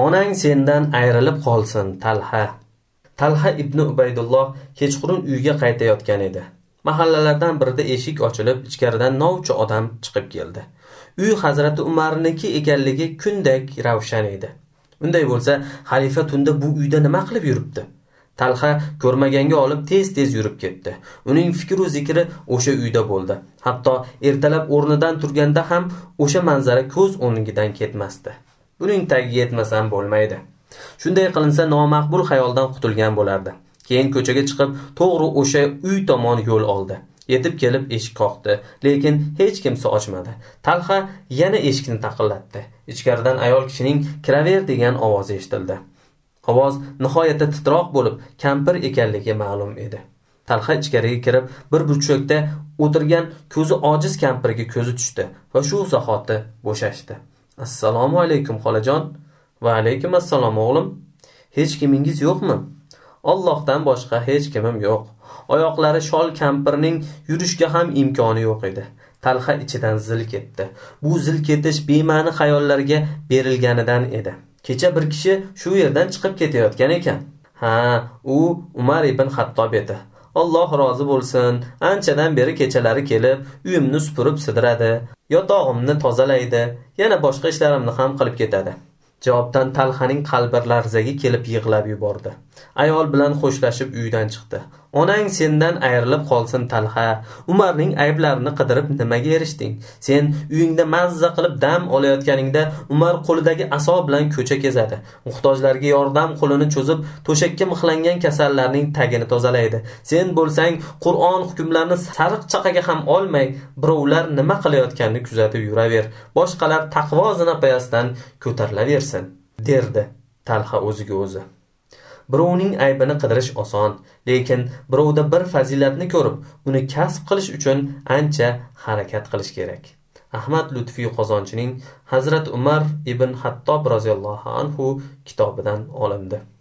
Onang sendan ayrilib qolsin, Talha. Talha ibn Ubaydulloh kechqurun uyga qaytayotgan edi. Mahallalardan birida eshik ochilib, ichkaridan novcha odam chiqib keldi. Uy Hazrati Umarniki ekanligi kundek ravshan edi. Unday bo'lsa, xalifa tunda bu uyda nima qilib yuribdi? Talha ko'rmaganga olib tez-tez yurib ketdi. Uning fikr va zikri o'sha uyda bo'ldi. Hatto ertalab o'rnidan turganda ham o'sha manzara ko'z o'ngidan ketmasdi. Buning tagiga yetmasam bo'lmaydi. Shunday qilinsa nomaqbul xayoldan qutulgan bo'lardi. Keyin ko'chaga chiqib, to'g'ri o'sha uy tomon yo'l oldi. Yetib kelib eshik qoqdi, lekin hech kimsa ochmadi. Talha yana eshikni taqillatdi. Ichkaridan ayol kishining "Kiraver" degan ovozi eshitildi. Ovoz nihoyatda titroq bo'lib, kampir ekanligi ma'lum edi. Talha ichkariga kirib, bir burchakda o'tirgan ko'zi ojiz kampirga ko'zi tushdi va shu zahoti bo'shashdi. "Assalomu alaykum, xolajon." "Va alaykum assalom, o'g'lim. Hech kimingiz yo'qmi?" "Allohdan boshqa hech kimim yo'q." Oyoqlari shol kampirning yurishga ham imkoni yo'q edi. Talha ichidan zil ketdi. Bu zil ketish bema'ni xayollarga berilganidan edi. Kecha bir kishi shu yerdan chiqib ketayotgan ekan. Ha, u Umar ibn Xattob edi. Alloh rozi bo'lsin, anchadan beri kechalari kelib, uyimni supurib sidiradi, yotog'imni tozalaydi, yana boshqa ishlarimni ham qilib ketadi. Javobdan Talhaning qalbi larzaga kelib yig'lab yubordi. Ayol bilan xo'shlashib uydan chiqdi. "Onang sendan ayrilib qolsin, Talha. Umarning ayblarini qidirib nimaga erishding? Sen uyingda mazza qilib dam olayotganingda Umar qo'lidagi aso bilan ko'cha kezadi. Muhtojlarga yordam qo'lini cho'zib, to'shakka mixlangan kasallarning tagini tozalaydi. Sen bo'lsang, Qur'on hukmlarini sariq chaqaga ham olmay, birovlar nima qilayotganini kuzatib yuraver. Boshqalar taqvo zinapoyasidan ko'tarilaversin", derdi Talha o'ziga o'zi. Birovning aybini qidirish oson, lekin birovda bir fazilatni ko'rib, uni kasb qilish uchun ancha harakat qilish kerak. Ahmad Lutfiy Qozonchining Hazrat Umar ibn Xattob roziyallohu anhu kitobidan olindi.